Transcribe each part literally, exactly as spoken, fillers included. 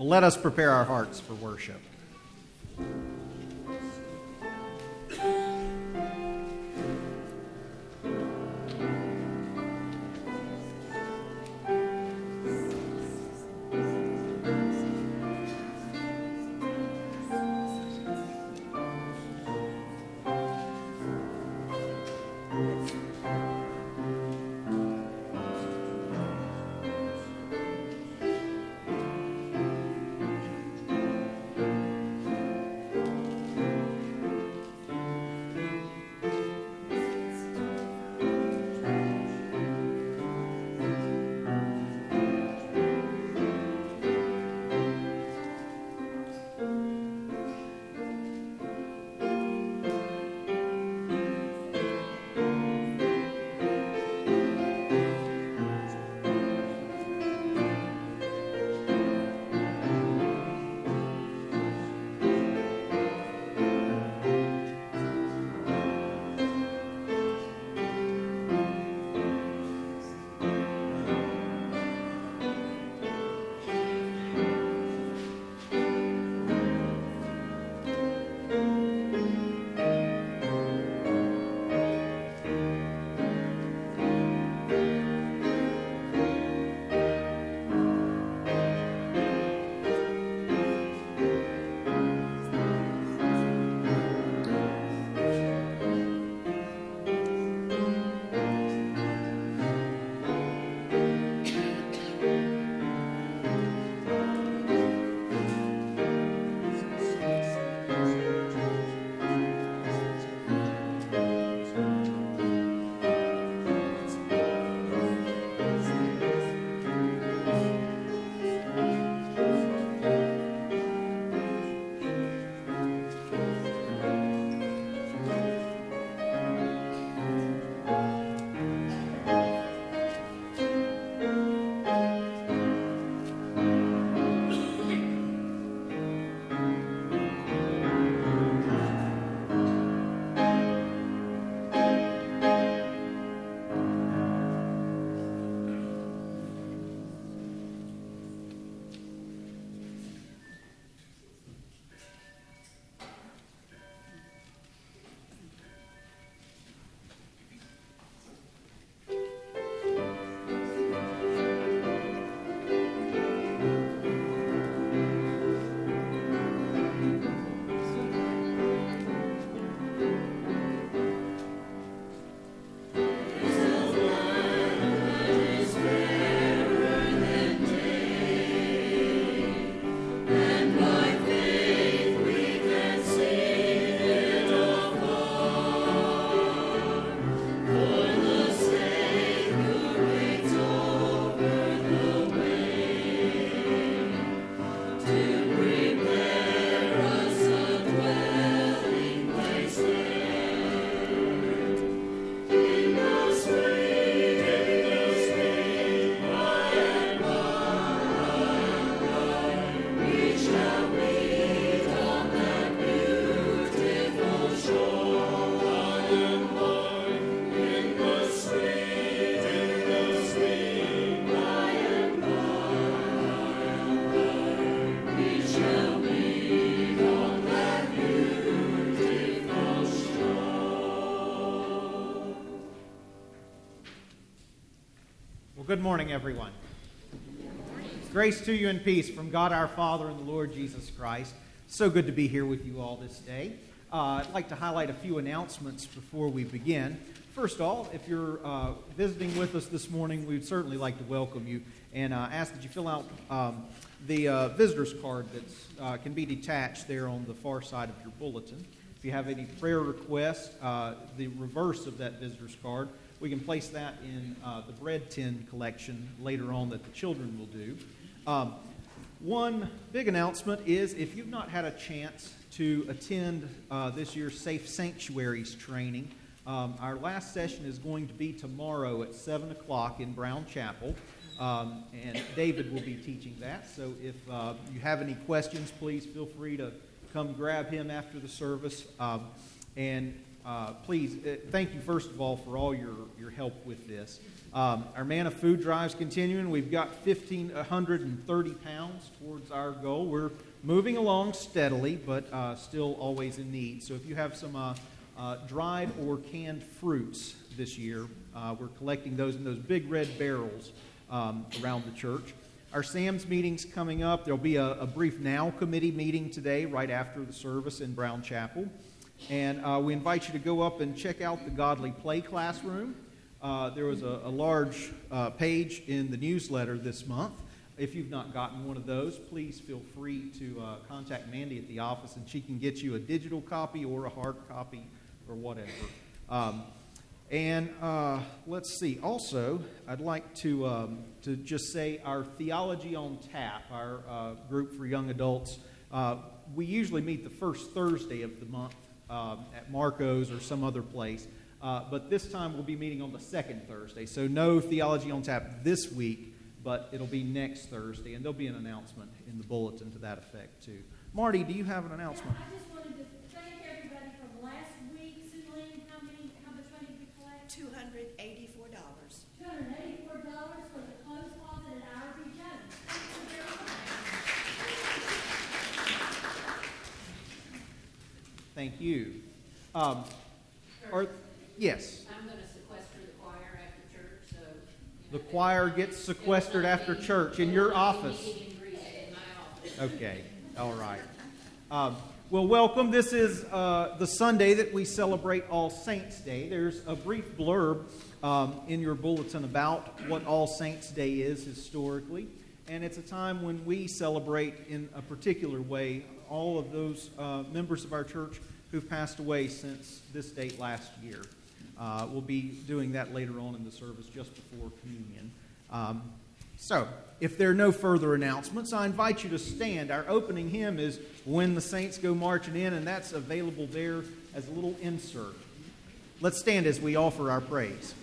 Well, let us prepare our hearts for worship. Good morning, everyone. Grace to you and peace from God our Father and the Lord Jesus Christ. So good to be here with you all this day. Uh, I'd like to highlight a few announcements before we begin. First of all, if you're uh, visiting with us this morning, we'd certainly like to welcome you and uh, ask that you fill out um, the uh, visitor's card that uh, can be detached there on the far side of your bulletin. If you have any prayer requests, uh, the reverse of that visitor's card, we can place that in uh, the bread tin collection later on that the children will do. Um, one big announcement is if you've not had a chance to attend uh, this year's Safe Sanctuaries training, um, our last session is going to be tomorrow at seven o'clock in Brown Chapel, um, and David will be teaching that. So if uh, you have any questions, please feel free to come grab him after the service. Um, and uh, please, uh, thank you first of all for all your, your help with this. Um, our Manna Food Drive's continuing. We've got one thousand five hundred thirty pounds towards our goal. We're moving along steadily, but uh, still always in need. So if you have some uh, uh, dried or canned fruits this year, uh, we're collecting those in those big red barrels um, around the church. Our SAMS meeting's coming up. There'll be a, a brief Now Committee meeting today right after the service in Brown Chapel. And uh, we invite you to go up and check out the Godly Play Classroom. Uh, there was a, a large uh, page in the newsletter this month. If you've not gotten one of those, please feel free to uh, contact Mandy at the office, and she can get you a digital copy or a hard copy or whatever. Um, and uh, let's see. Also, I'd like to um, to just say our Theology on Tap, our uh, group for young adults, uh, we usually meet the first Thursday of the month uh, at Marco's or some other place. Uh, but this time we'll be meeting on the second Thursday. So no Theology on Tap this week, but it'll be next Thursday. And there'll be an announcement in the bulletin to that effect, too. Marty, do you have an announcement? Yeah, I just wanted to thank everybody from last week. Susan, how many, how much money did we collect? two hundred eighty-four dollars. two hundred eighty-four dollars for the clothes closet at R V Jones. Thank you very much. Thank you. Um, are, yes. I'm going to sequester the choir after church, so... You know, The choir gets sequestered after church in your office. In my office. Okay, all right. Um, well, welcome. This is uh, the Sunday that we celebrate All Saints' Day. There's a brief blurb um, in your bulletin about what All Saints' Day is historically. And it's a time when we celebrate in a particular way all of those uh, members of our church who've passed away since this date last year. Uh, we'll be doing that later on in the service just before communion. Um, so, if there are no further announcements, I invite you to stand. Our opening hymn is When the Saints Go Marching In, and that's available there as a little insert. Let's stand as we offer our praise.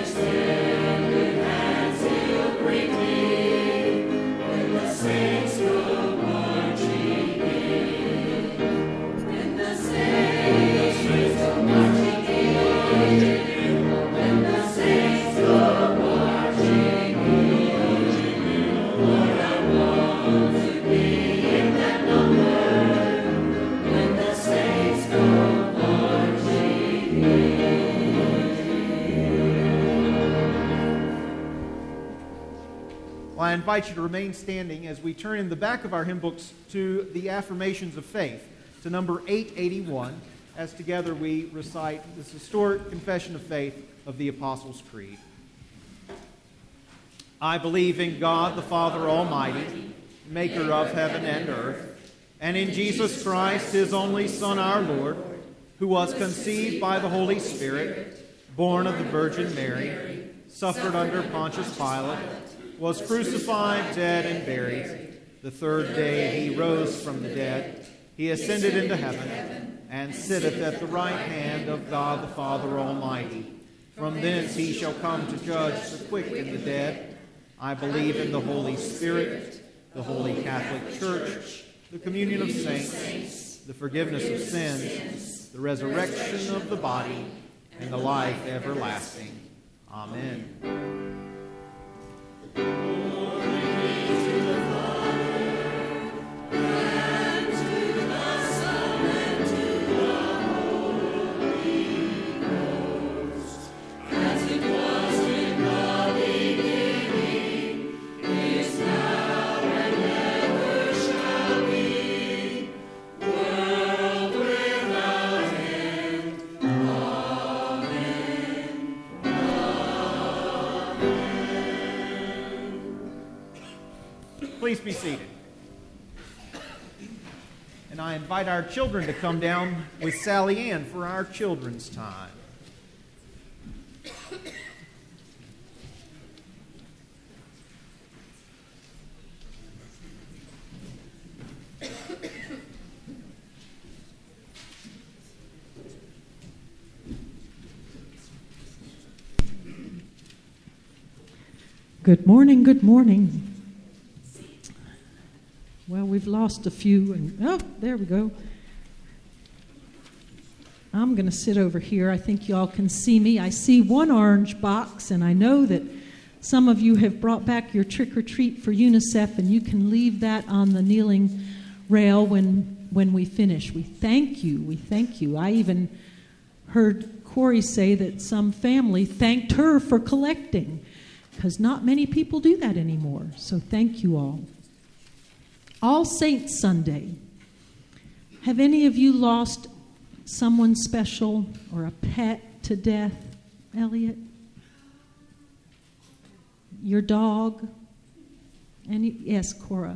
Thanks. I invite you to remain standing as we turn in the back of our hymn books to the Affirmations of Faith, to number eight eighty-one, as together we recite this historic confession of faith of the Apostles' Creed. I believe in God the Father Almighty, maker of heaven and earth, and in Jesus Christ, his only Son, our Lord, who was conceived by the Holy Spirit, born of the Virgin Mary, suffered under Pontius Pilate, was crucified, dead, and buried. The third day he rose from the dead. He ascended into heaven, and sitteth at the right hand of God the Father Almighty. From thence he shall come to judge the quick and the dead. I believe in the Holy Spirit, the Holy Catholic Church, the communion of saints, the forgiveness of sins, the resurrection of the body, and the life everlasting. Amen. Please be seated. And I invite our children to come down with Sally Ann for our children's time. Good morning, good morning. Well, we've lost a few, and oh, there we go. I'm going to sit over here. I think y'all can see me. I see one orange box, and I know that some of you have brought back your trick-or-treat for UNICEF, and you can leave that on the kneeling rail when when we finish. We thank you. We thank you. I even heard Corey say that some family thanked her for collecting, because not many people do that anymore. So thank you all. All Saints Sunday. Have any of you lost someone special or a pet to death, Elliot? Your dog? Any? Yes, Cora.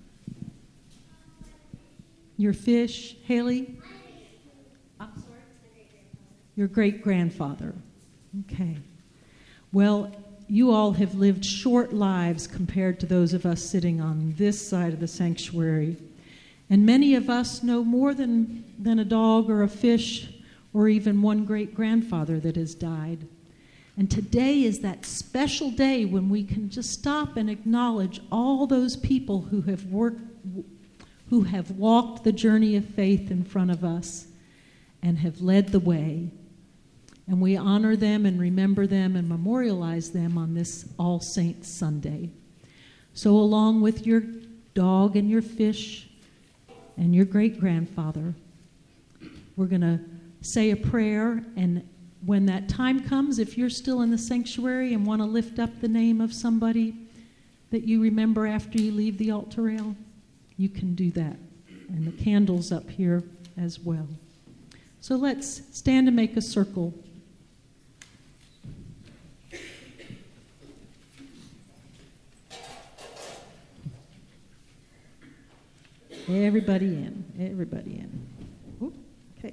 Your fish, Haley? I'm sorry? Your great-grandfather. Okay. Well, you all have lived short lives compared to those of us sitting on this side of the sanctuary. And many of us know more than, than a dog or a fish or even one great-grandfather that has died. And today is that special day when we can just stop and acknowledge all those people who have worked, who have walked the journey of faith in front of us and have led the way. And we honor them and remember them and memorialize them on this All Saints Sunday. So along with your dog and your fish and your great-grandfather, we're going to say a prayer. And when that time comes, if you're still in the sanctuary and want to lift up the name of somebody that you remember after you leave the altar rail, you can do that. And the candle's up here as well. So let's stand and make a circle. Everybody in. Everybody in. Ooh, okay.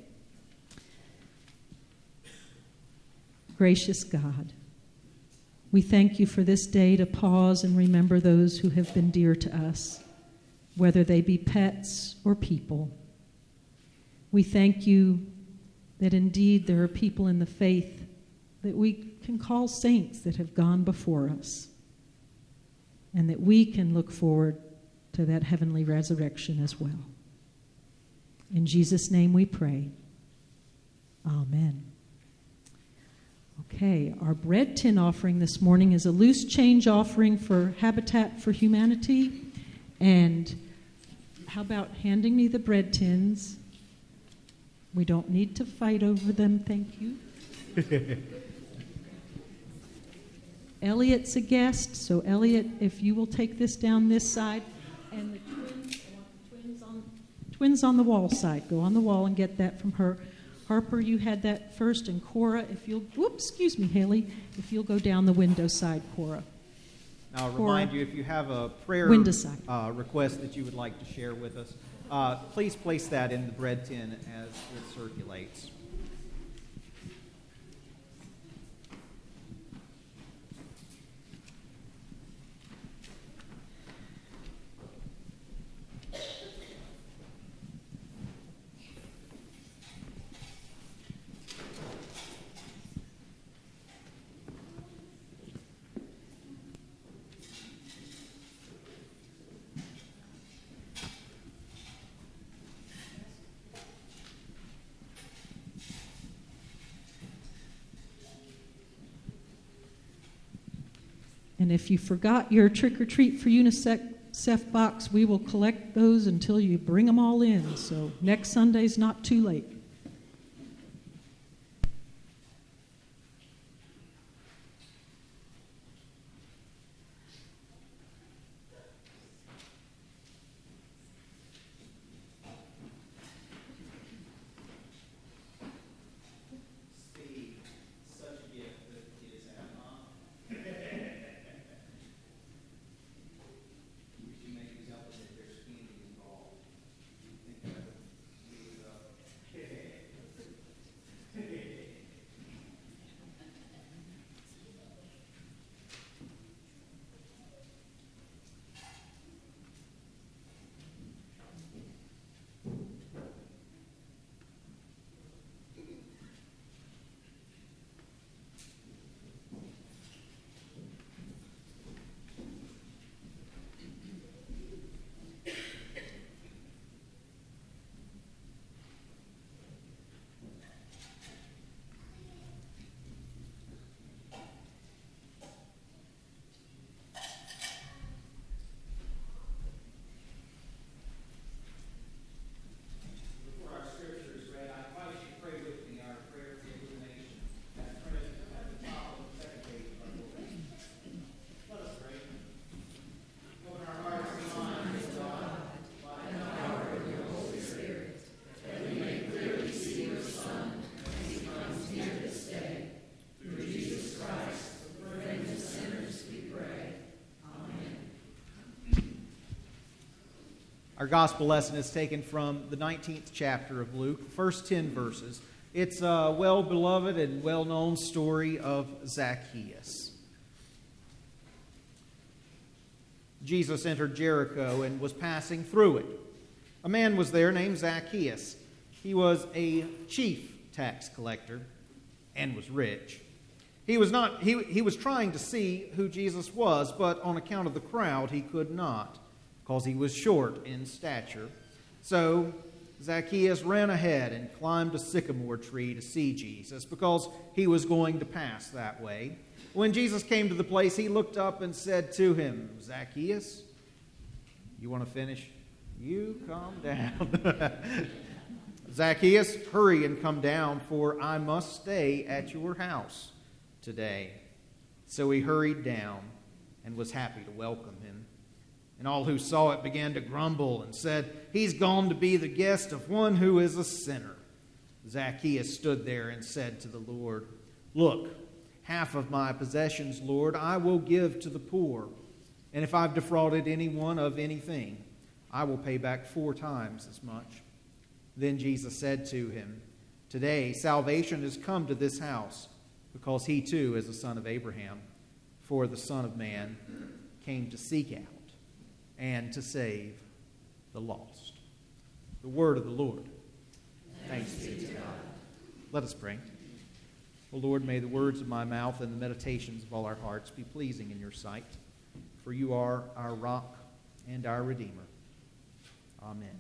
Gracious God, we thank you for this day to pause and remember those who have been dear to us, whether they be pets or people. We thank you that indeed there are people in the faith that we can call saints that have gone before us, and that we can look forward to that heavenly resurrection as well. In Jesus' name we pray. Amen. Okay, our bread tin offering this morning is a loose change offering for Habitat for Humanity. And how about handing me the bread tins? We don't need to fight over them, thank you. Elliot's a guest, so Elliot, if you will take this down this side, and the twins, I want the twins on, twins on the wall side. Go on the wall and get that from her. Harper, you had that first, and Cora, if you'll, whoops, excuse me, Haley, if you'll go down the window side, Cora. I'll Cora, remind you, if you have a prayer uh, request that you would like to share with us, uh, please place that in the bread tin as it circulates. And if you forgot your trick-or-treat for UNICEF box, we will collect those until you bring them all in. So next Sunday's not too late. Our gospel lesson is taken from the nineteenth chapter of Luke, first ten verses. It's a well-beloved and well-known story of Zacchaeus. Jesus entered Jericho and was passing through it. A man was there named Zacchaeus. He was a chief tax collector and was rich. He was not he, he was trying to see who Jesus was, but on account of the crowd he could not, because he was short in stature. So Zacchaeus ran ahead and climbed a sycamore tree to see Jesus, because he was going to pass that way. When Jesus came to the place, he looked up and said to him, "Zacchaeus, you want to finish? You come down." "Zacchaeus, hurry and come down, for I must stay at your house today." So he hurried down and was happy to welcome him. And all who saw it began to grumble and said, "He's gone to be the guest of one who is a sinner." Zacchaeus stood there and said to the Lord, "Look, half of my possessions, Lord, I will give to the poor. And if I've defrauded anyone of anything, I will pay back four times as much." Then Jesus said to him, "Today salvation has come to this house, because he too is a son of Abraham. For the Son of Man came to seek out and to save the lost." The word of the Lord. Thanks be to God. Let us pray. O Lord, may the words of my mouth and the meditations of all our hearts be pleasing in your sight, for you are our rock and our Redeemer. Amen.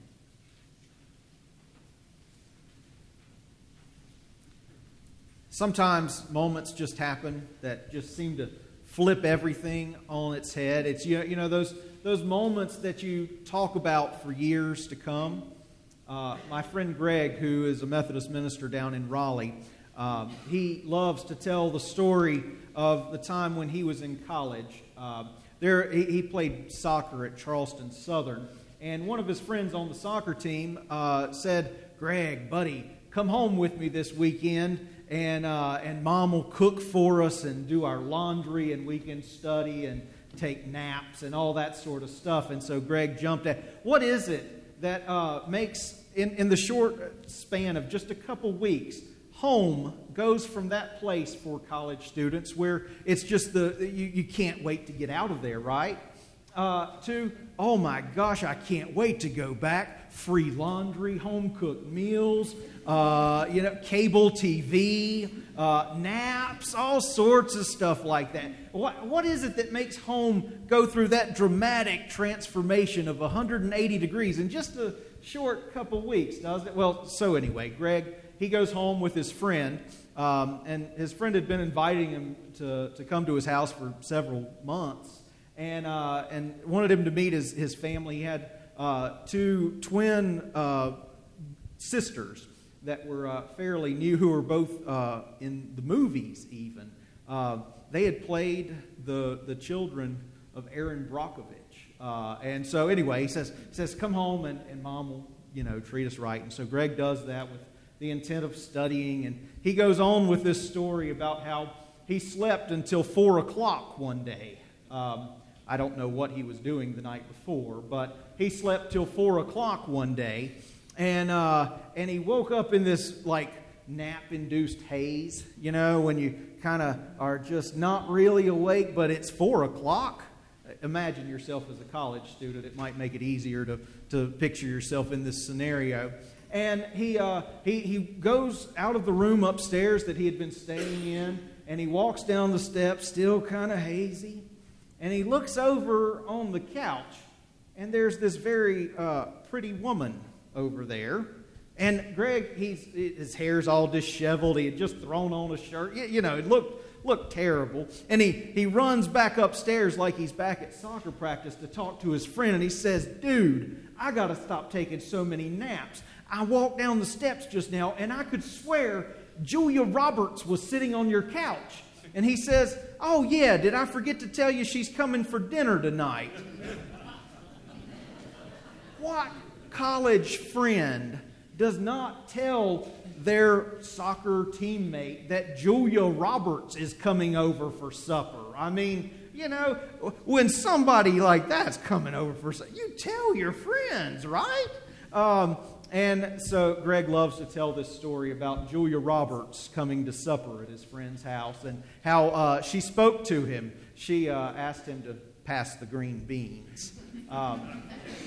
Sometimes moments just happen that just seem to flip everything on its head. It's you know, you know those those moments that you talk about for years to come. Uh, my friend Greg, who is a Methodist minister down in Raleigh, Um, he loves to tell the story of the time when he was in college. Uh, there, he, he played soccer at Charleston Southern, and one of his friends on the soccer team uh, said, "Greg, buddy, come home with me this weekend, and uh, and Mom will cook for us and do our laundry, and we can study and take naps and all that sort of stuff." And so Greg jumped at, what is it that uh, makes, in, in the short span of just a couple weeks, home goes from that place for college students where it's just the, you, you can't wait to get out of there, right? Uh, to, oh my gosh, I can't wait to go back. Free laundry, home-cooked meals, uh, you know, cable T V, uh, naps, all sorts of stuff like that. What, what is it that makes home go through that dramatic transformation of one hundred eighty degrees in just a short couple weeks, doesn't it? Well, so anyway, Greg, he goes home with his friend, um, and his friend had been inviting him to, to come to his house for several months, and uh, and wanted him to meet his, his family. He had uh, two twin uh, sisters that were uh, fairly new, who were both uh, in the movies even. Uh, they had played the the children of Aaron Brockovich. Uh, and so anyway, he says, he says, come home and, and Mom will, you know, treat us right. And so Greg does that with the intent of studying. And he goes on with this story about how he slept until four o'clock one day. Um, I don't know what he was doing the night before, but he slept till four o'clock one day. And uh, and he woke up in this, like, nap-induced haze, you know, when you kind of are just not really awake, but it's four o'clock. Imagine yourself as a college student. It might make it easier to, to picture yourself in this scenario. And he, uh, he, he goes out of the room upstairs that he had been staying in, and he walks down the steps, still kind of hazy, and he looks over on the couch, and there's this very uh, pretty woman over there. And Greg, he's, his hair's all disheveled. He had just thrown on a shirt. You, you know, it looked, looked terrible. And he, he runs back upstairs like he's back at soccer practice to talk to his friend. And he says, dude, I got to stop taking so many naps. I walked down the steps just now, and I could swear Julia Roberts was sitting on your couch. And he says, oh, yeah, did I forget to tell you she's coming for dinner tonight? What college friend does not tell their soccer teammate that Julia Roberts is coming over for supper? I mean, you know, when somebody like that's coming over for supper, you tell your friends, right? Um, and so Greg loves to tell this story about Julia Roberts coming to supper at his friend's house and how uh, she spoke to him. She uh, asked him to pass the green beans. Um,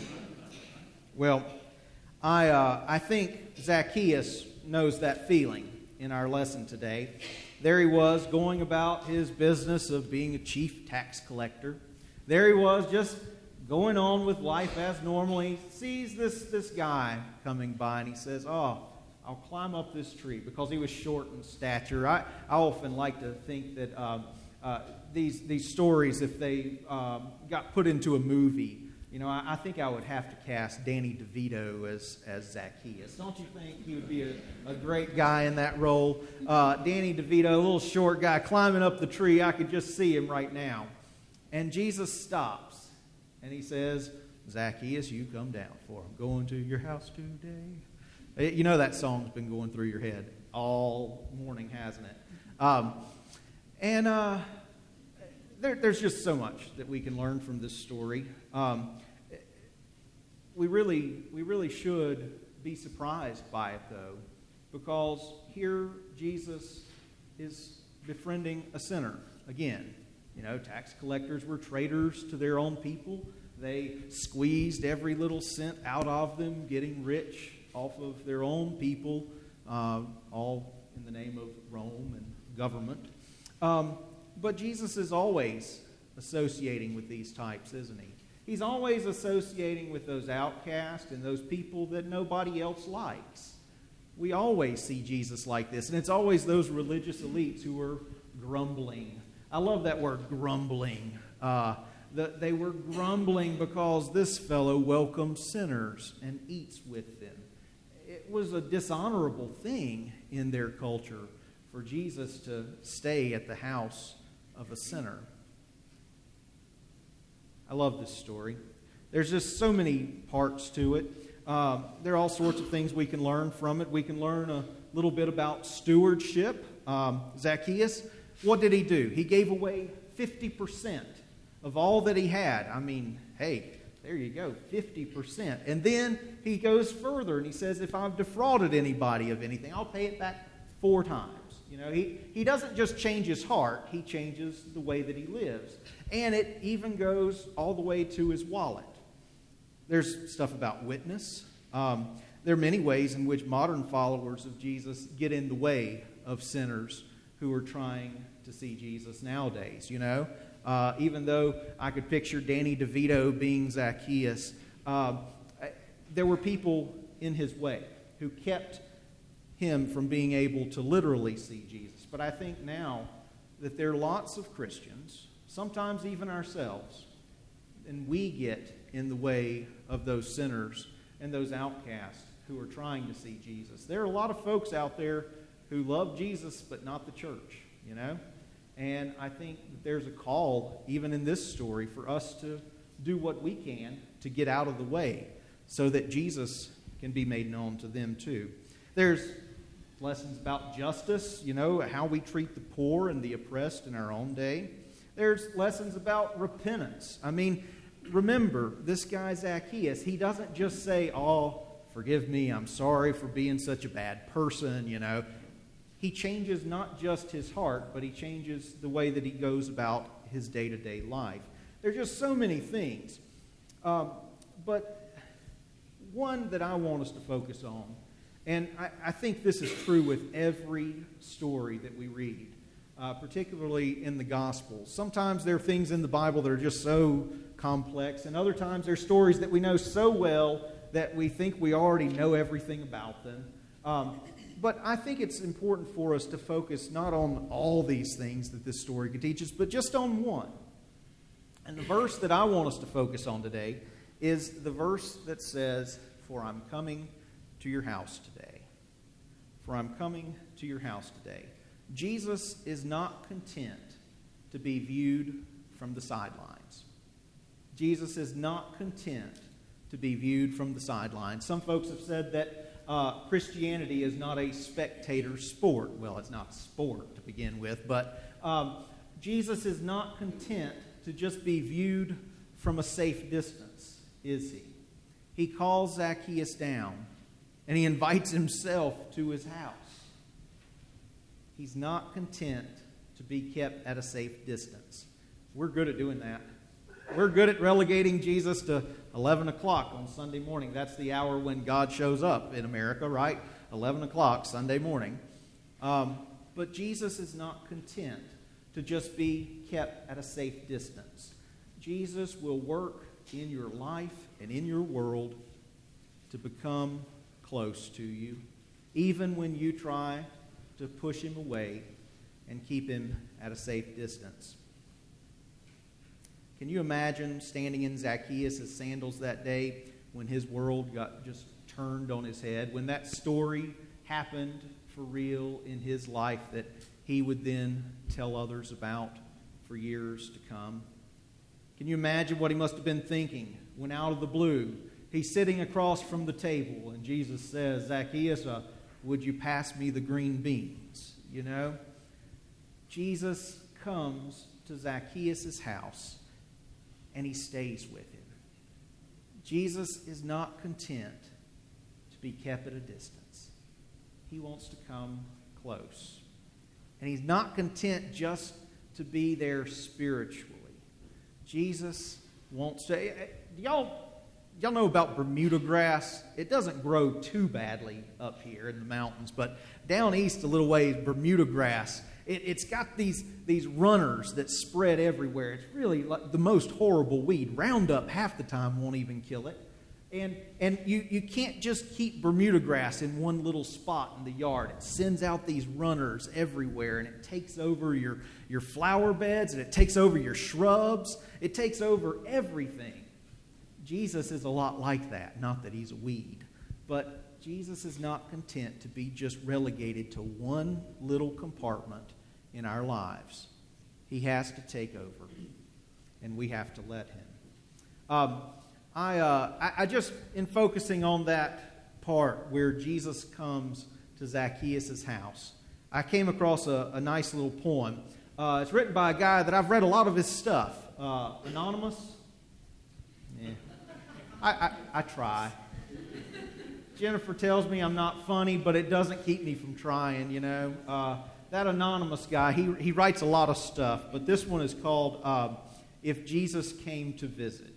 well, I, uh, I think Zacchaeus knows that feeling in our lesson today. There he was going about his business of being a chief tax collector. There he was just going on with life as normal. He sees this, this guy coming by and he says, oh, I'll climb up this tree, because he was short in stature. I, I often like to think that um, uh, these, these stories, if they um, got put into a movie, you know, I, I think I would have to cast Danny DeVito as, as Zacchaeus. Don't you think he would be a, a great guy in that role? Uh, Danny DeVito, a little short guy, climbing up the tree. I could just see him right now. And Jesus stops, and he says, Zacchaeus, you come down, for I'm going to your house today. You know that song's been going through your head all morning, hasn't it? Um, and uh, there, there's just so much that we can learn from this story. Um, we really, we really should be surprised by it, though, because here Jesus is befriending a sinner again. You know, tax collectors were traitors to their own people. They squeezed every little cent out of them, getting rich off of their own people, uh, all in the name of Rome and government. Um, but Jesus is always associating with these types, isn't he? He's always associating with those outcasts and those people that nobody else likes. We always see Jesus like this, and it's always those religious elites who are grumbling. I love that word, grumbling. Uh, the, they were grumbling because this fellow welcomes sinners and eats with them. It was a dishonorable thing in their culture for Jesus to stay at the house of a sinner. I love this story. There's just so many parts to it. Uh, there are all sorts of things we can learn from it. We can learn a little bit about stewardship. Um, Zacchaeus, what did he do? He gave away fifty percent of all that he had. I mean, hey, there you go, fifty percent. And then he goes further and he says, if I've defrauded anybody of anything, I'll pay it back four times. You know, he, he doesn't just change his heart, he changes the way that he lives. And it even goes all the way to his wallet. There's stuff about witness. Um, there are many ways in which modern followers of Jesus get in the way of sinners who are trying to see Jesus nowadays, you know. Uh, even though I could picture Danny DeVito being Zacchaeus, uh, there were people in his way who kept him from being able to literally see Jesus. But I think now that there are lots of Christians, sometimes even ourselves, and we get in the way of those sinners and those outcasts who are trying to see Jesus. There are a lot of folks out there who love Jesus but not the church, you know. And I think that there's a call, even in this story, for us to do what we can to get out of the way so that Jesus can be made known to them too. There's lessons about justice, you know, how we treat the poor and the oppressed in our own day. There's lessons about repentance. I mean, remember, this guy Zacchaeus, he doesn't just say, oh, forgive me, I'm sorry for being such a bad person, you know. He changes not just his heart, but he changes the way that he goes about his day-to-day life. There's just so many things. Um, but one that I want us to focus on, and I, I think this is true with every story that we read, uh, particularly in the Gospels. Sometimes there are things in the Bible that are just so complex, and other times there are stories that we know so well that we think we already know everything about them. Um, But I think it's important for us to focus not on all these things that this story could teach us, but just on one. And the verse that I want us to focus on today is the verse that says, "For I'm coming to your house today." For I'm coming to your house today. Jesus is not content to be viewed from the sidelines. Jesus is not content to be viewed from the sidelines. Some folks have said that Uh, Christianity is not a spectator sport. Well, it's not a sport to begin with, but um, Jesus is not content to just be viewed from a safe distance, is he? He calls Zacchaeus down, and he invites himself to his house. He's not content to be kept at a safe distance. We're good at doing that. We're good at relegating Jesus to eleven o'clock on Sunday morning. That's the hour when God shows up in America, right? eleven o'clock Sunday morning. Um, but Jesus is not content to just be kept at a safe distance. Jesus will work in your life and in your world to become close to you, even when you try to push him away and keep him at a safe distance. Can you imagine standing in Zacchaeus' sandals that day when his world got just turned on his head, when that story happened for real in his life that he would then tell others about for years to come? Can you imagine what he must have been thinking when out of the blue he's sitting across from the table and Jesus says, "Zacchaeus, uh, would you pass me the green beans?" You know? Jesus comes to Zacchaeus' house and he stays with him. Jesus is not content to be kept at a distance. He wants to come close. And he's not content just to be there spiritually. Jesus wants to... Y'all, y'all know about Bermuda grass? It doesn't grow too badly up here in the mountains, but down east a little ways, Bermuda grass, It, it's got these, these runners that spread everywhere. It's really like the most horrible weed. Roundup half the time won't even kill it. And, and you, you can't just keep Bermuda grass in one little spot in the yard. It sends out these runners everywhere, and it takes over your, your flower beds, and it takes over your shrubs. It takes over everything. Jesus is a lot like that. Not that he's a weed, but Jesus is not content to be just relegated to one little compartment in our lives. He has to take over, and we have to let him. Um, I, uh, I, I just, in focusing on that part where Jesus comes to Zacchaeus' house, I came across a, a nice little poem. Uh, it's written by a guy that I've read a lot of his stuff. Uh, Anonymous? Yeah. I, I, I try. Jennifer tells me I'm not funny, but it doesn't keep me from trying, you know. Uh, that Anonymous guy, he, he writes a lot of stuff, but this one is called uh, If Jesus Came to Visit.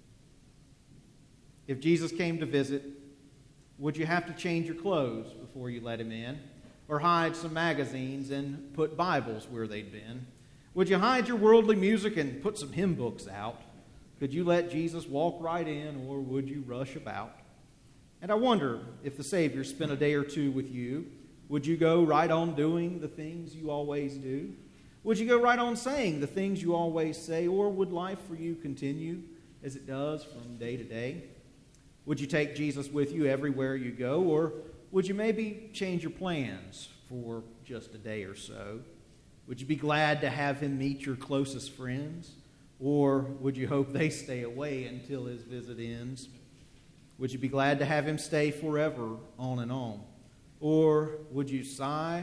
If Jesus came to visit, would you have to change your clothes before you let him in? Or hide some magazines and put Bibles where they'd been? Would you hide your worldly music and put some hymn books out? Could you let Jesus walk right in, or would you rush about? And I wonder, if the Savior spent a day or two with you, would you go right on doing the things you always do? Would you go right on saying the things you always say, or would life for you continue as it does from day to day? Would you take Jesus with you everywhere you go, or would you maybe change your plans for just a day or so? Would you be glad to have him meet your closest friends, or would you hope they stay away until his visit ends? Would you be glad to have him stay forever on and on, or would you sigh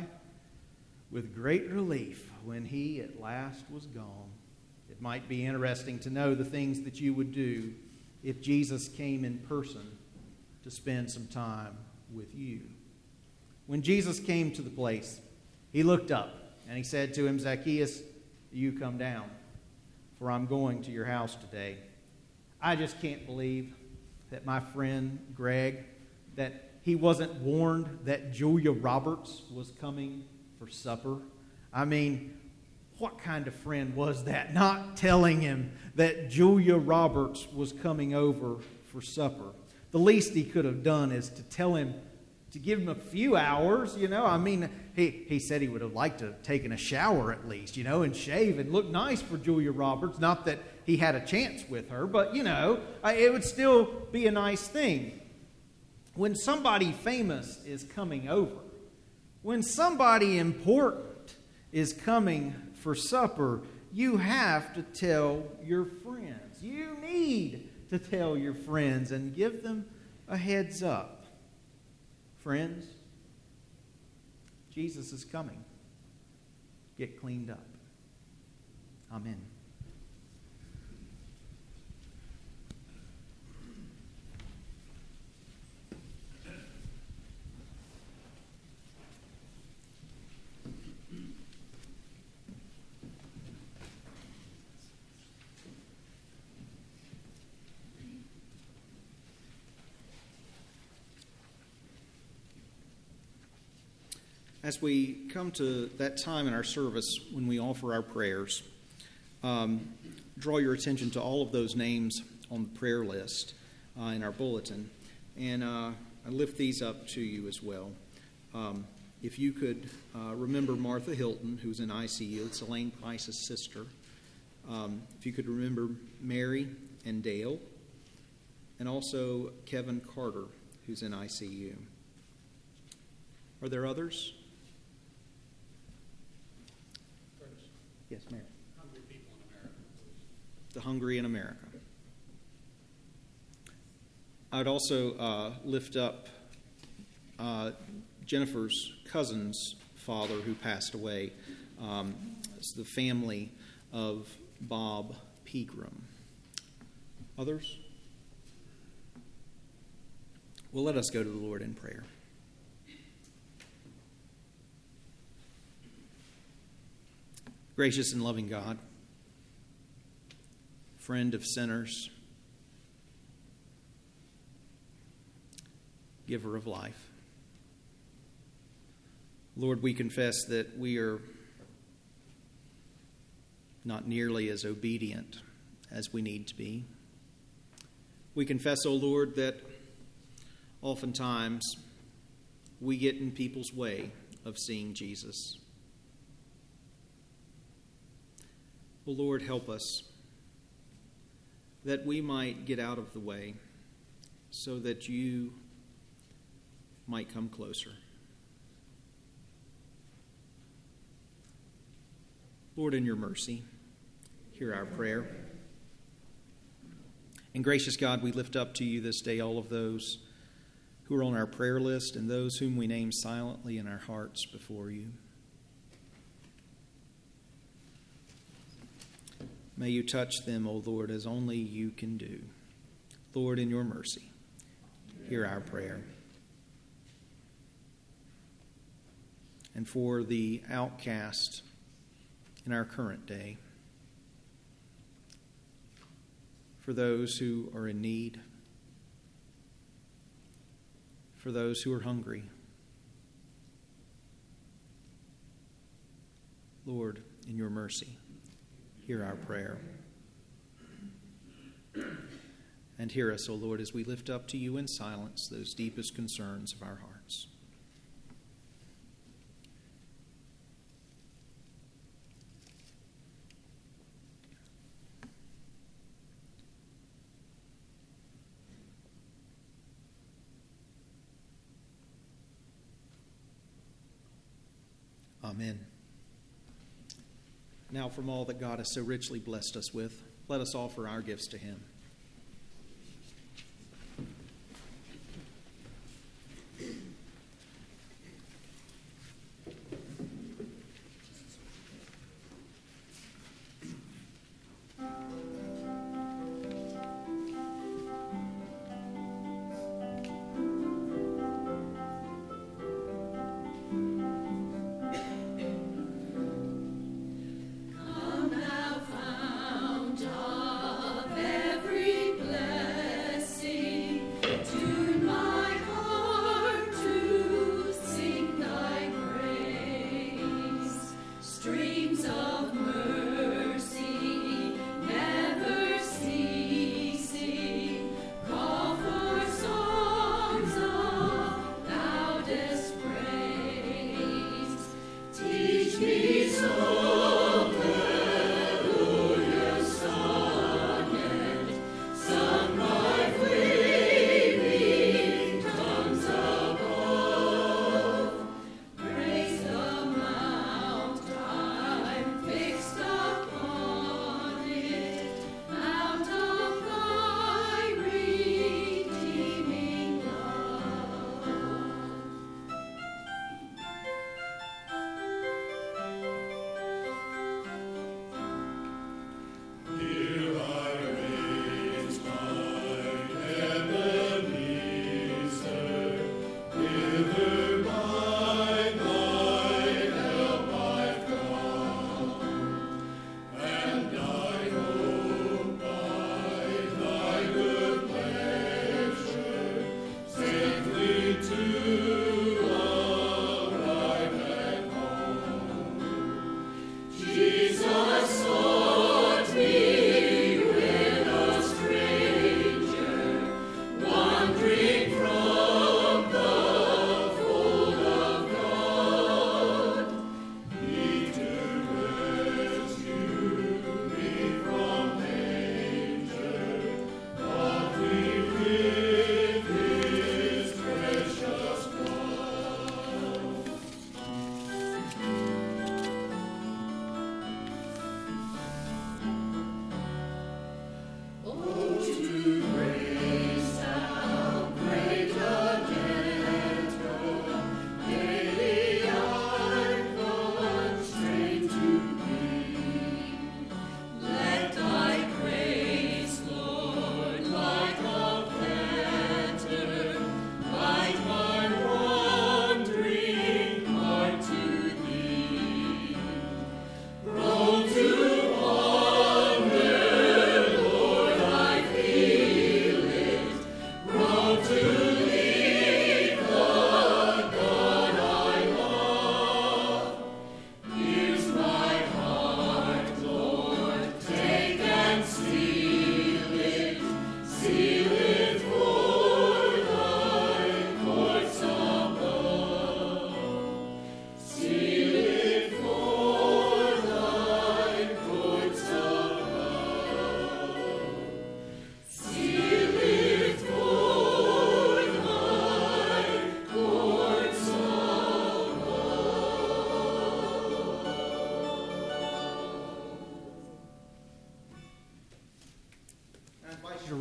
with great relief when he at last was gone? It might be interesting to know the things that you would do if Jesus came in person to spend some time with you. When Jesus came to the place, he looked up and he said to him, Zacchaeus, you come down, for I'm going to your house today. I just can't believe that my friend Greg, that he wasn't warned that Julia Roberts was coming for supper. I mean, what kind of friend was that? Not telling him that Julia Roberts was coming over for supper. The least he could have done is to tell him, to give him a few hours, you know. I mean, he, he said he would have liked to have taken a shower at least, you know, and shave and look nice for Julia Roberts. Not that he had a chance with her, but, you know, it would still be a nice thing. When somebody famous is coming over, when somebody important is coming for supper, you have to tell your friends. You need to tell your friends and give them a heads up. Friends, Jesus is coming. Get cleaned up. Amen. As we come to that time in our service when we offer our prayers, um, draw your attention to all of those names on the prayer list uh, in our bulletin. And uh, I lift these up to you as well. Um, if you could uh, remember Martha Hilton, who's in I C U. It's Elaine Price's sister. Um, if you could remember Mary and Dale. And also Kevin Carter, who's in I C U. Are there others? Yes, Mary. Hungry people in America. The hungry in America. I would also uh, lift up uh, Jennifer's cousin's father who passed away. Um, it's the family of Bob Pegram. Others? Well, let us go to the Lord in prayer. Gracious and loving God, friend of sinners, giver of life. Lord, we confess that we are not nearly as obedient as we need to be. We confess, O Lord, that oftentimes we get in people's way of seeing Jesus. O Lord, help us that we might get out of the way so that you might come closer. Lord, in your mercy, hear our prayer. And gracious God, we lift up to you this day all of those who are on our prayer list and those whom we name silently in our hearts before you. May you touch them, O Lord, as only you can do. Lord, in your mercy, hear our prayer. And for the outcast in our current day, for those who are in need, for those who are hungry, Lord, in your mercy, hear our prayer. And hear us, O Lord, as we lift up to you in silence those deepest concerns of our hearts. Amen. Now, from all that God has so richly blessed us with, let us offer our gifts to him. Come thou fount of every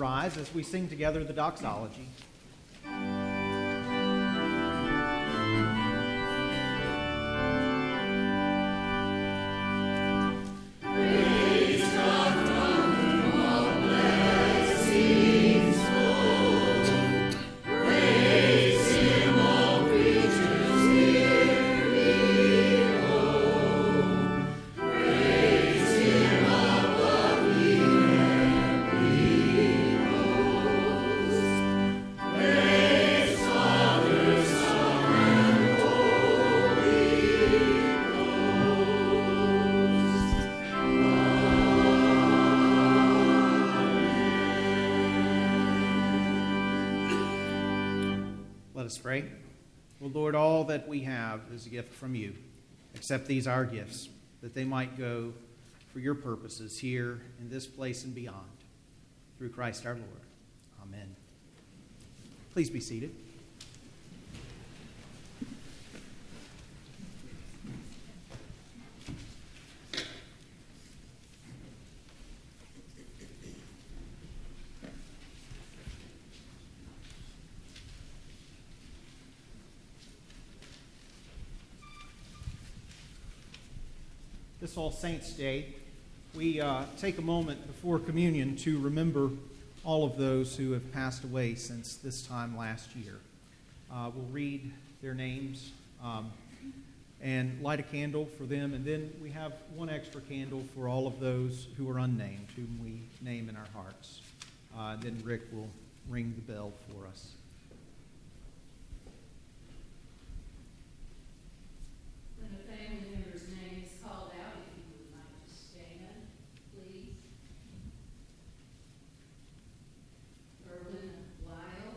rise as we sing together the doxology. Let us pray. Well, Lord, all that we have is a gift from you. Accept these our gifts, that they might go for your purposes here in this place and beyond. Through Christ our Lord. Amen. Please be seated. This All Saints' Day, we uh, take a moment before communion to remember all of those who have passed away since this time last year. Uh, we'll read their names um, and light a candle for them, and then we have one extra candle for all of those who are unnamed, whom we name in our hearts. Uh, then Rick will ring the bell for us. When a family member's name is called out, if you would like to stand, please. Erwin Lyle.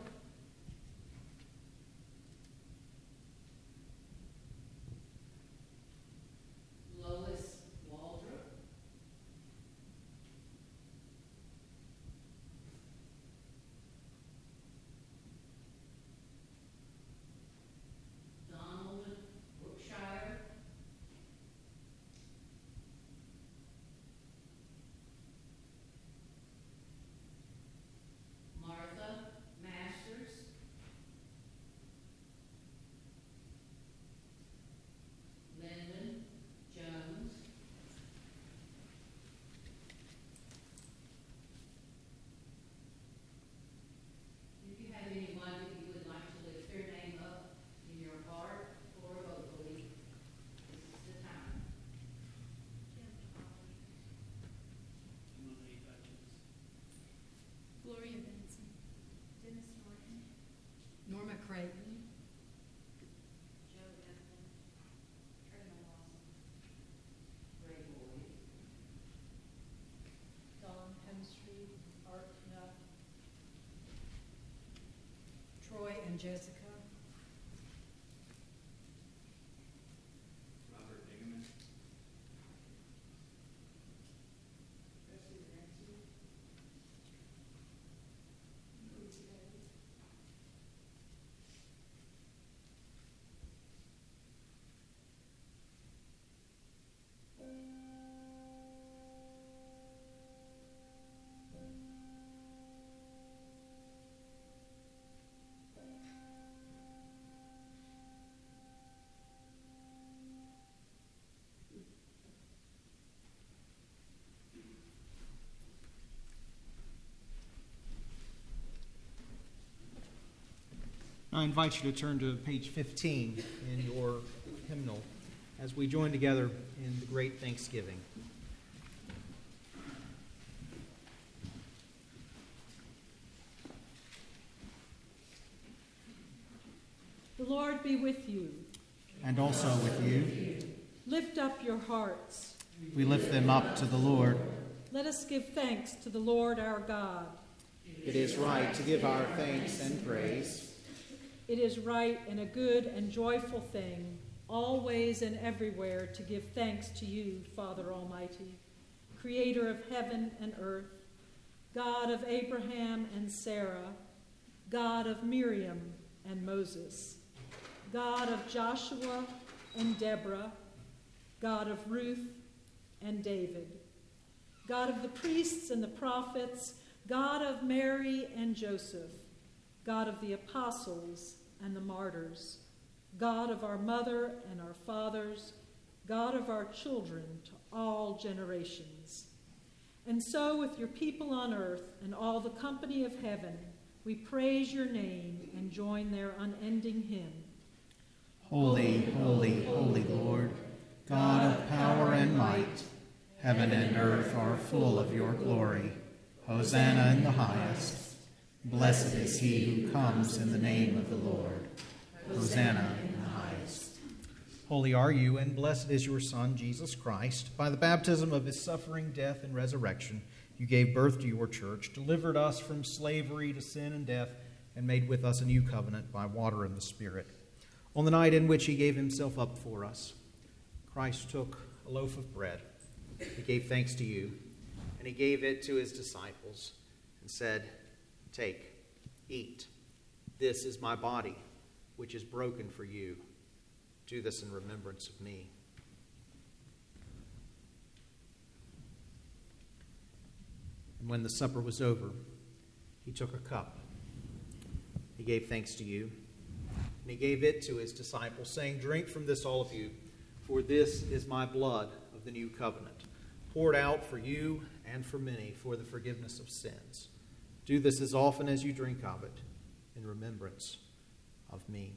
Lois Waldrop. Donald Brookshire. Martha Masters. Lyndon Jones. If you have anyone that you would like to lift their name up in your heart or vocally, this is the time. Gloria Benson. Dennis Norton. Norma Creighton. Joe Evans. Trina Lawson. Ray Boyd. Dawn Hemstreet. Art Knupp. Troy and Jessica. Robert Bingaman. Bessie Ramsey. Louise Day. I invite you to turn to page fifteen in your hymnal as we join together in the great Thanksgiving. The Lord be with you. And also with you, Lift up your hearts. we lift them up to the Lord. Let us give thanks to the Lord our God. It is right to give our thanks and praise. It is right and a good and joyful thing, always and everywhere, to give thanks to you, Father Almighty, Creator of heaven and earth, God of Abraham and Sarah, God of Miriam and Moses, God of Joshua and Deborah, God of Ruth and David, God of the priests and the prophets, God of Mary and Joseph, God of the apostles and the martyrs, God of our mother and our fathers, God of our children to all generations. And so with your people on earth and all the company of heaven, we praise your name and join their unending hymn. Holy, holy, holy Lord, God of power and might, heaven and earth are full of your glory. Hosanna in the highest. Blessed is he who comes in the name of the Lord. Hosanna in the highest. Holy are you, and blessed is your Son, Jesus Christ. By the baptism of his suffering, death, and resurrection, you gave birth to your church, delivered us from slavery to sin and death, and made with us a new covenant by water and the Spirit. On the night in which he gave himself up for us, Christ took a loaf of bread. He gave thanks to you, and he gave it to his disciples and said, "Take, eat. This is my body, which is broken for you. Do this in remembrance of me." And when the supper was over, he took a cup. He gave thanks to you, and he gave it to his disciples, saying, "Drink from this, all of you, for this is my blood of the new covenant, poured out for you and for many for the forgiveness of sins. Do this as often as you drink of it in remembrance of me."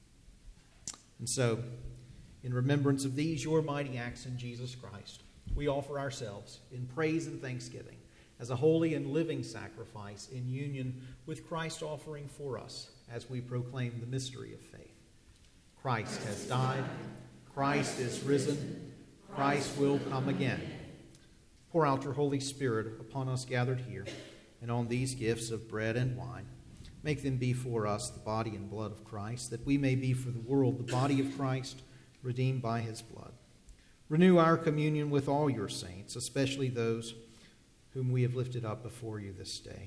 And so, in remembrance of these, your mighty acts in Jesus Christ, we offer ourselves in praise and thanksgiving as a holy and living sacrifice in union with Christ offering for us as we proclaim the mystery of faith. Christ has died. Christ is risen. Christ will come again. Pour out your Holy Spirit upon us gathered here and on these gifts of bread and wine. Make them be for us the body and blood of Christ, that we may be for the world the body of Christ, redeemed by his blood. Renew our communion with all your saints, especially those whom we have lifted up before you this day.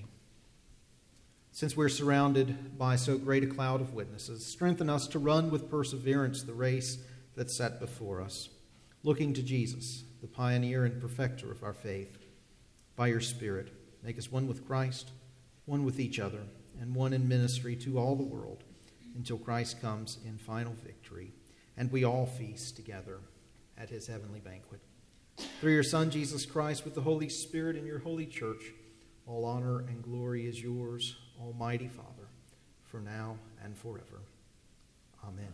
Since we're surrounded by so great a cloud of witnesses, strengthen us to run with perseverance the race that's set before us, looking to Jesus, the pioneer and perfecter of our faith. By your Spirit, make us one with Christ, one with each other, and one in ministry to all the world, until Christ comes in final victory, and we all feast together at his heavenly banquet. Through your Son, Jesus Christ, with the Holy Spirit in your holy church, all honor and glory is yours, Almighty Father, for now and forever. Amen.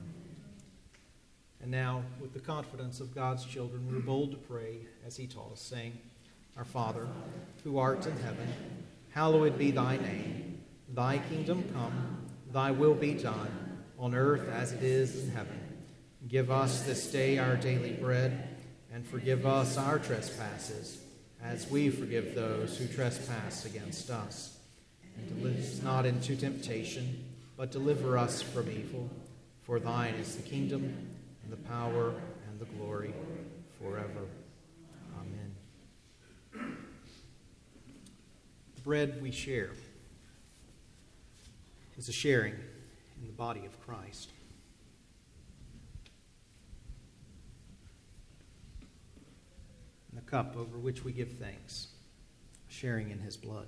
And now, with the confidence of God's children, we're bold to pray as he taught us, saying, "Our Father, who art in heaven, hallowed be thy name. Thy kingdom come, thy will be done, on earth as it is in heaven. Give us this day our daily bread, and forgive us our trespasses, as we forgive those who trespass against us. And lead us not into temptation, but deliver us from evil. For thine is the kingdom, and the power, and the glory, forever. Amen." The bread we share is a sharing in the body of Christ. And the cup over which we give thanks, sharing in his blood.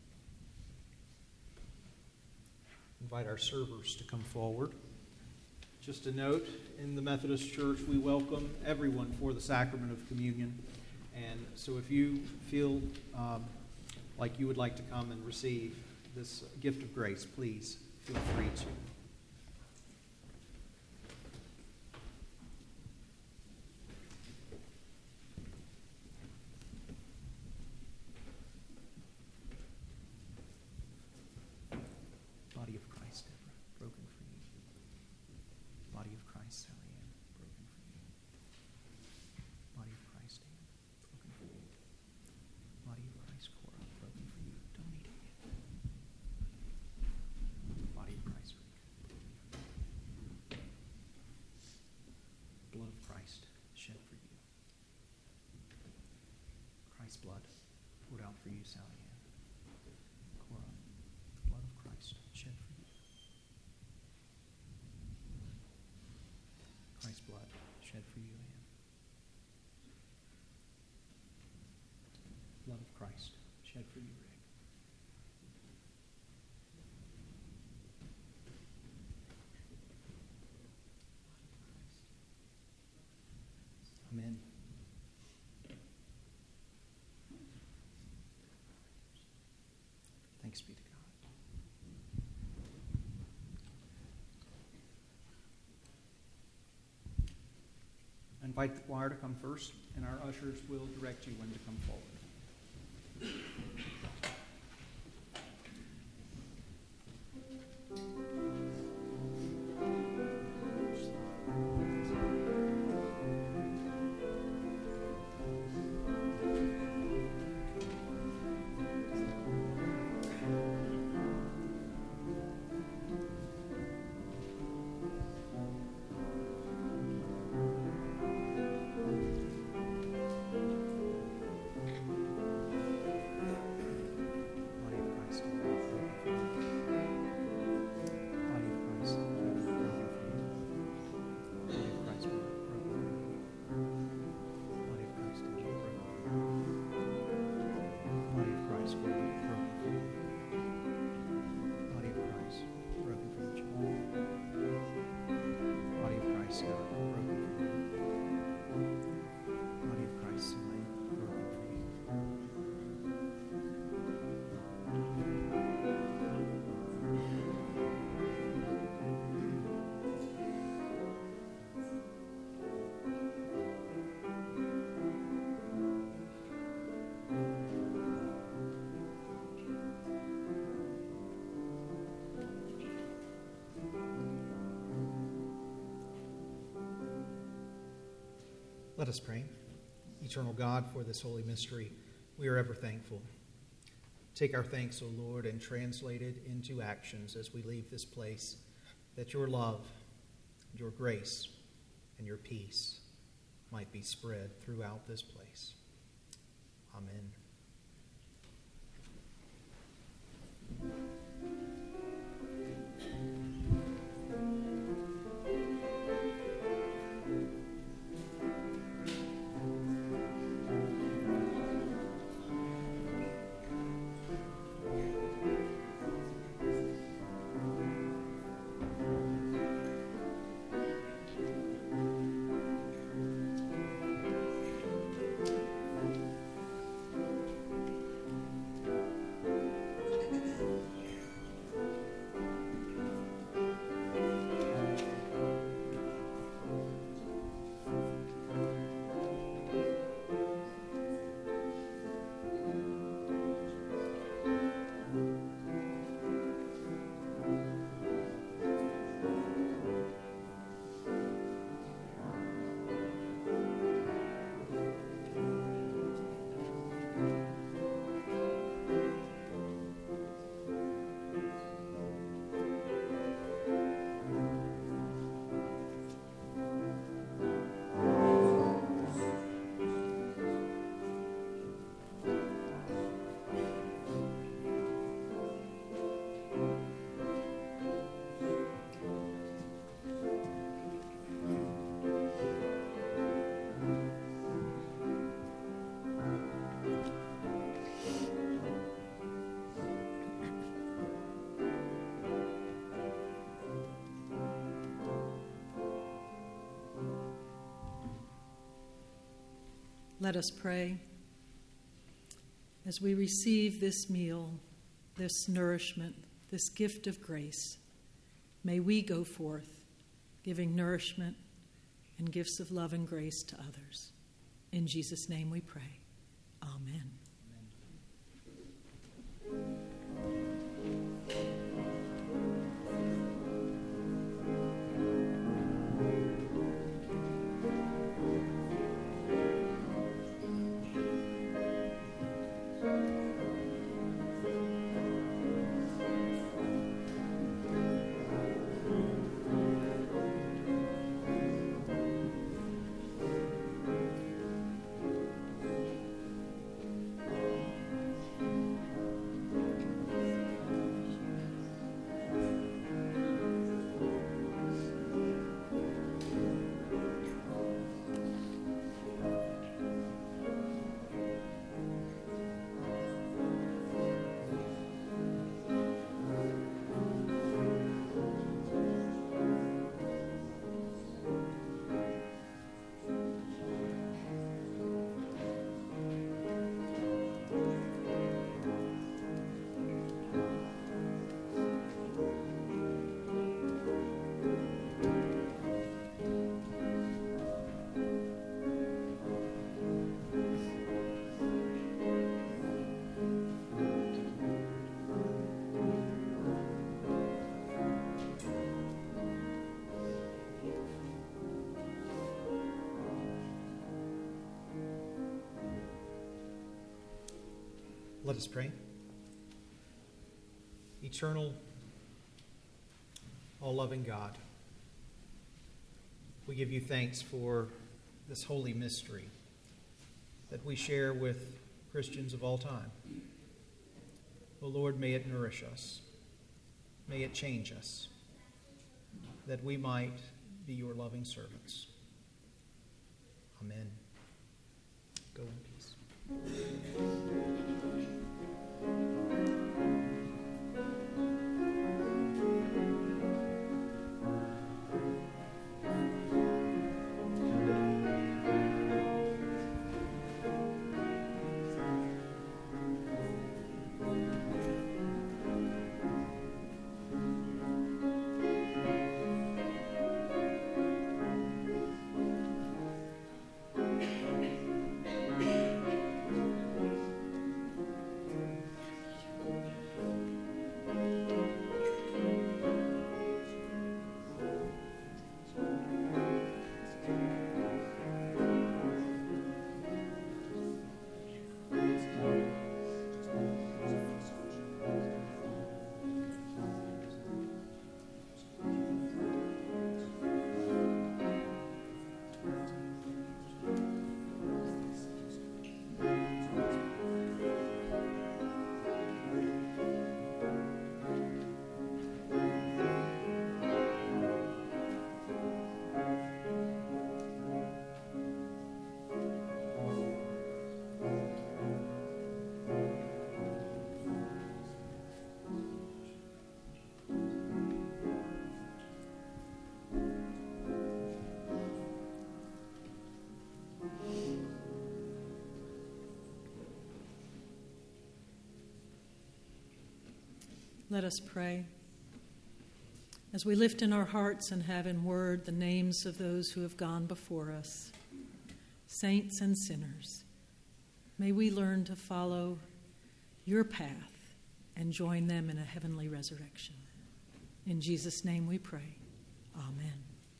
Invite our servers to come forward. Just a note, in the Methodist Church, we welcome everyone for the sacrament of communion. And so if you feel um, like you would like to come and receive this gift of grace, please feel free to. Body of Christ, Deborah, broken for you. Body of Christ, Sally Ann, broken for you. Body of Christ, Dan, broken for you. Body of Christ, Cora, broken for you. Don't eat it yet. Body of Christ, broken for you. Blood of Christ, shed for you. Christ's blood, poured out for you, Sally Ann. Cora, blood of Christ, shed for you. Christ's blood, shed for you, Ann. Blood of Christ, shed for you, Rick. Amen. Thanks be to God. I invite the choir to come first, and our ushers will direct you when to come forward. Let us pray. Eternal God, for this holy mystery, we are ever thankful. Take our thanks, O Lord, and translate it into actions as we leave this place, that your love, your grace, and your peace might be spread throughout this place. Amen. Let us pray. As we receive this meal, this nourishment, this gift of grace, may we go forth giving nourishment and gifts of love and grace to others. In Jesus' name we pray. Amen. Let us pray. Eternal, all-loving God, we give you thanks for this holy mystery that we share with Christians of all time. O Lord, may it nourish us. May it change us, that we might be your loving servants. Amen. Go in peace. Let us pray. As we lift in our hearts and have in word the names of those who have gone before us, saints and sinners, may we learn to follow your path and join them in a heavenly resurrection. In Jesus' name we pray. Amen.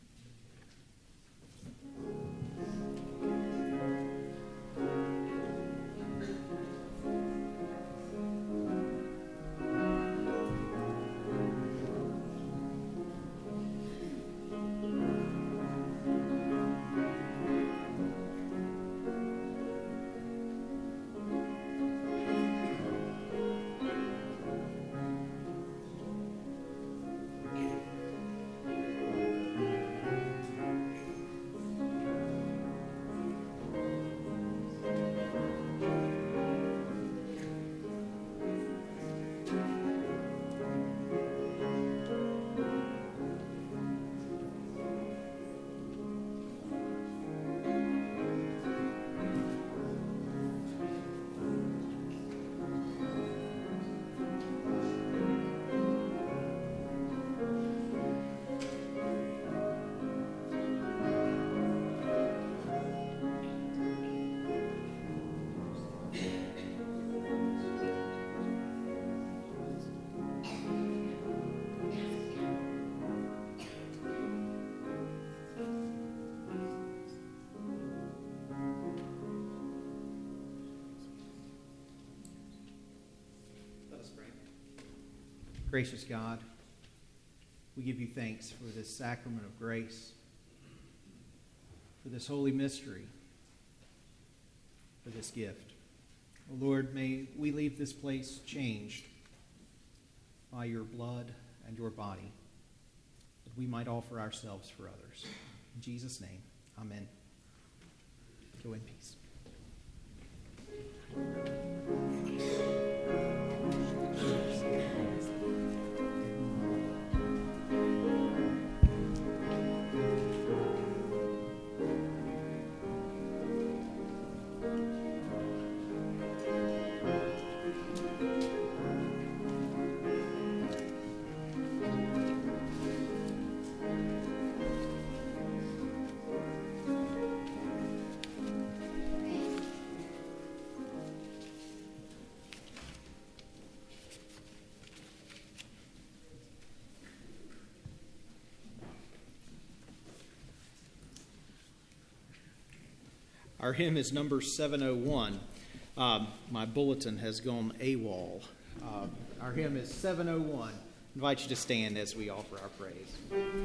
Gracious God, we give you thanks for this sacrament of grace, for this holy mystery, for this gift. O Lord, may we leave this place changed by your blood and your body, that we might offer ourselves for others. In Jesus' name, amen. Go in peace. Our hymn is number seven oh one. Um, my bulletin has gone AWOL. Uh, our hymn is seven oh one. I invite you to stand as we offer our praise.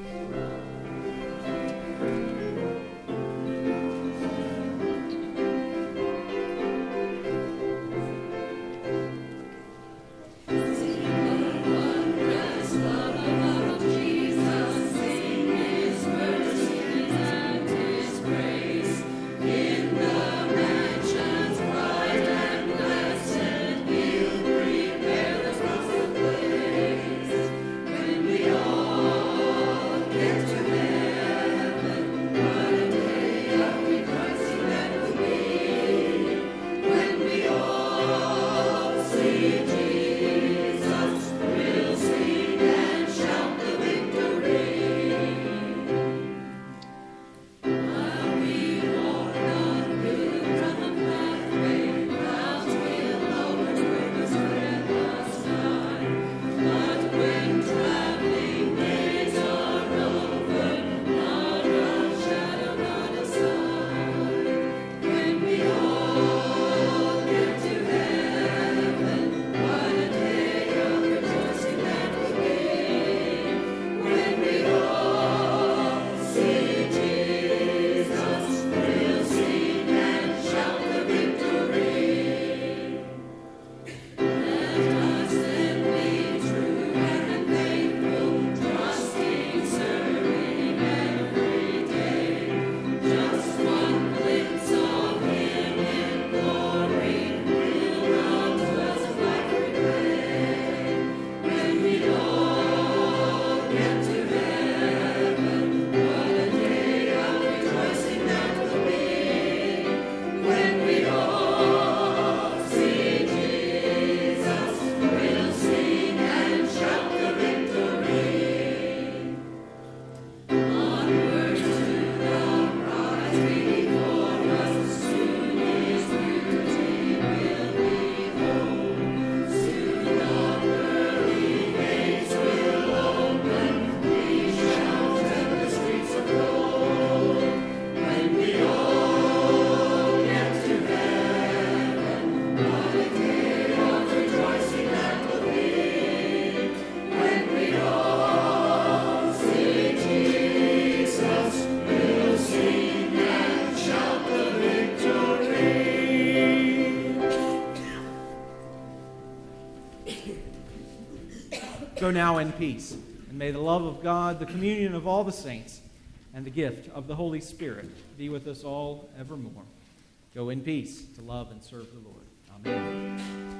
Go now in peace, and may the love of God, the communion of all the saints, and the gift of the Holy Spirit be with us all evermore. Go in peace to love and serve the Lord. Amen.